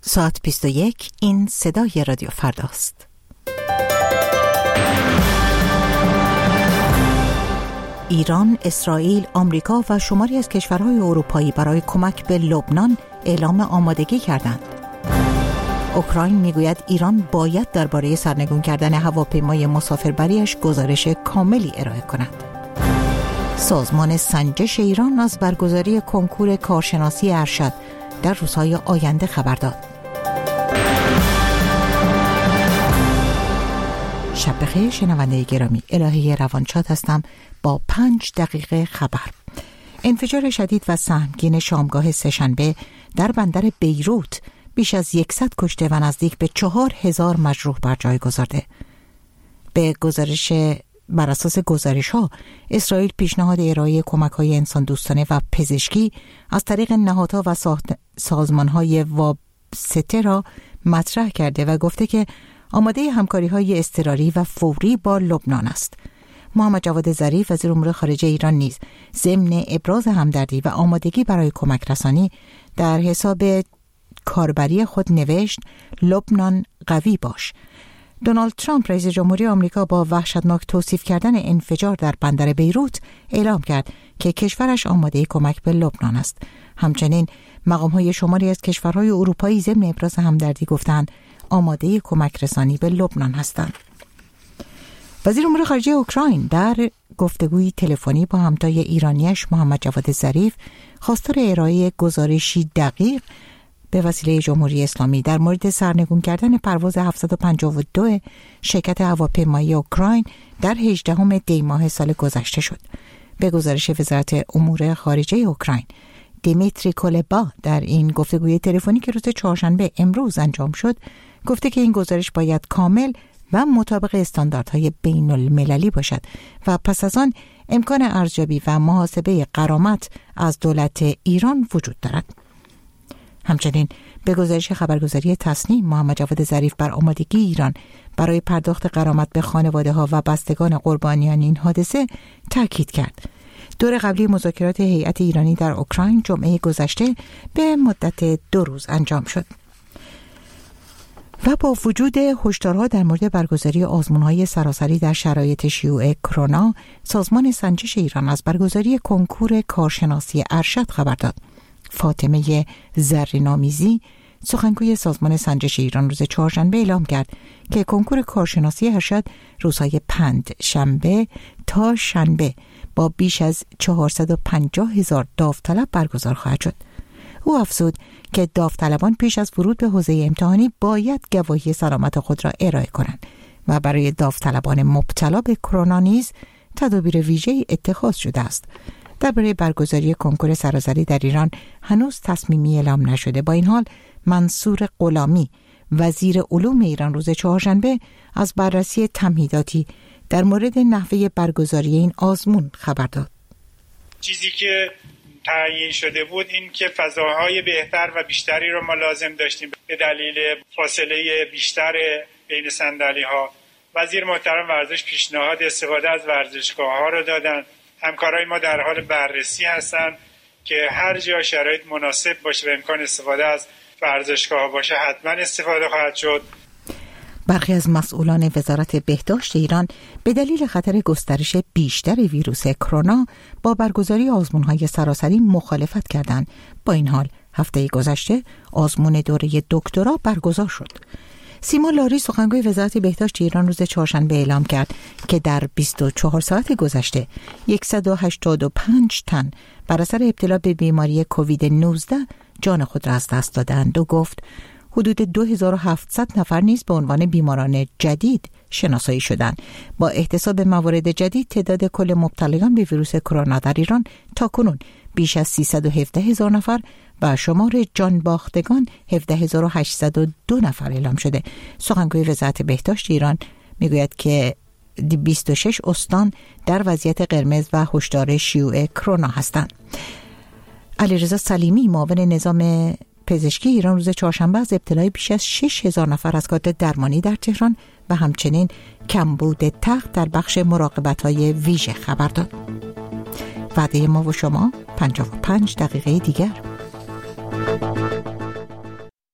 ساعت 21. این صدای رادیو فرداست. ایران، اسرائیل، آمریکا و شماری از کشورهای اروپایی برای کمک به لبنان اعلام آمادگی کردند. اوکراین میگوید ایران باید درباره سرنگون کردن هواپیمای مسافربریش گزارش کاملی ارائه کند. سازمان سنجش ایران از برگزاری کنکور کارشناسی ارشد در روزهای آینده خبر داد. شب بخیر شنونده گرامی، الهه روانشاد هستم با 5 دقیقه خبر. انفجار شدید و سهمگین شامگاه سه‌شنبه در بندر بیروت بیش از 100 کشته و نزدیک به 4000 مجروح بر جای گذارده. بر اساس گزارش‌ها، اسرائیل پیشنهاد ارائه کمک‌های انسان دوستانه و پزشکی از طریق نهادها و سازمان‌های وابسته را مطرح کرده و گفته که آماده همکاری‌های اضطراری و فوری با لبنان است. محمد جواد ظریف وزیر امور خارجه ایران نیز ضمن ابراز همدردی و آمادگی برای کمک رسانی در حساب کاربری خود نوشت: لبنان قوی باش. دونالد ترامپ رئیس جمهوری آمریکا با وحشتناک توصیف کردن انفجار در بندر بیروت اعلام کرد که کشورش آماده کمک به لبنان است. همچنین مقام‌های شماری از کشورهای اروپایی ضمن ابراز همدردی گفتند آماده کمک رسانی به لبنان هستند. وزیر امور خارجه اوکراین در گفتگوی تلفنی با همتای ایرانیش محمد جواد ظریف خواستار ارائه گزارشی دقیق به وسیله جمهوری اسلامی در مورد سرنگون کردن پرواز 752 شرکت هواپیمایی اوکراین در 18 دی ماه سال گذشته شد. به گزارش وزارت امور خارجه اوکراین، دیمیتری کولبا در این گفتگوی تلفنی که روز چهارشنبه امروز انجام شد، گفته که این گزارش باید کامل و مطابق استانداردهای بین المللی باشد و پس از آن امکان ارزیابی و محاسبه غرامت از دولت ایران وجود دارد. همچنین به گزارش خبرگزاری تصنیم، محمد جواد ظریف بر آمادگی ایران برای پرداخت غرامت به خانواده‌ها و بستگان قربانیان این حادثه تاکید کرد. دور قبلی مذاکرات هیئت ایرانی در اوکراین جمعه گذشته به مدت 2 روز انجام شد. و با وجود هشدارها در مورد برگزاری آزمون‌های سراسری در شرایط شیوع کرونا، سازمان سنجش ایران از برگزاری کنکور کارشناسی ارشد خبر داد. فاطمه زرین‌آمیزی، سخنگوی سازمان سنجش ایران، روز چهارشنبه اعلام کرد که کنکور کارشناسی ارشد روزهای پنجشنبه تا شنبه با بیش از 450,000 داوطلب برگزار خواهد شد. او افزود که داوطلبان پیش از ورود به حوزه امتحانی باید گواهی سلامت خود را ارائه کنند و برای داوطلبان مبتلا به کرونا نیز تدابیر ویژه‌ای اتخاذ شده است. درباره برگزاری کنکور سراسری در ایران هنوز تصمیمی اعلام نشده. با این حال منصور غلامی، وزیر علوم ایران، روز چهارشنبه از بررسی تمهیداتی در مورد نحوه برگزاری این آزمون خبر داد. چیزی که تعیین شده بود این که فضاهای بهتر و بیشتری رو ما لازم داشتیم به دلیل فاصله بیشتر بین صندلی‌ها. وزیر محترم ورزش پیشنهاد استفاده از ورزشگاه‌ها رو دادن. همکارای ما در حال بررسی هستن که هر جا شرایط مناسب باشه و امکان استفاده از ورزشگاه‌ها باشه حتما استفاده خواهد شد. برخی از مسئولان وزارت بهداشت ایران به دلیل خطر گسترش بیشتر ویروس کرونا با برگزاری آزمون‌های سراسری مخالفت کردند. با این حال هفته گذشته آزمون دوره دکترا برگزار شد. سیما لاری، سخنگوی وزارت بهداشت ایران، روز چهارشنبه اعلام کرد که در 24 ساعت گذشته 185 تن بر اثر ابتلا به بیماری کووید 19 جان خود را از دست دادند و گفت حدود 2700 نفر نیز به عنوان بیماران جدید شناسایی شدند. با احتساب موارد جدید، تعداد کل مبتلایان به ویروس کرونا در ایران تاکنون بیش از 317,000 نفر و شمار جان باختگان 17,802 نفر اعلام شده. سخنگوی وزارت بهداشت ایران میگوید که 26 استان در وضعیت قرمز و هشدار شیوع کرونا هستند. علیرضا سلیمی، معاون نظام پزشکی ایران، روز چهارشنبه از ابتلای بیش از 6,000 نفر از کادر درمانی در تهران و همچنین کمبود تخت در بخش مراقبت‌های ویژه خبر داد. وعده ما و شما 55 دقیقه دیگر.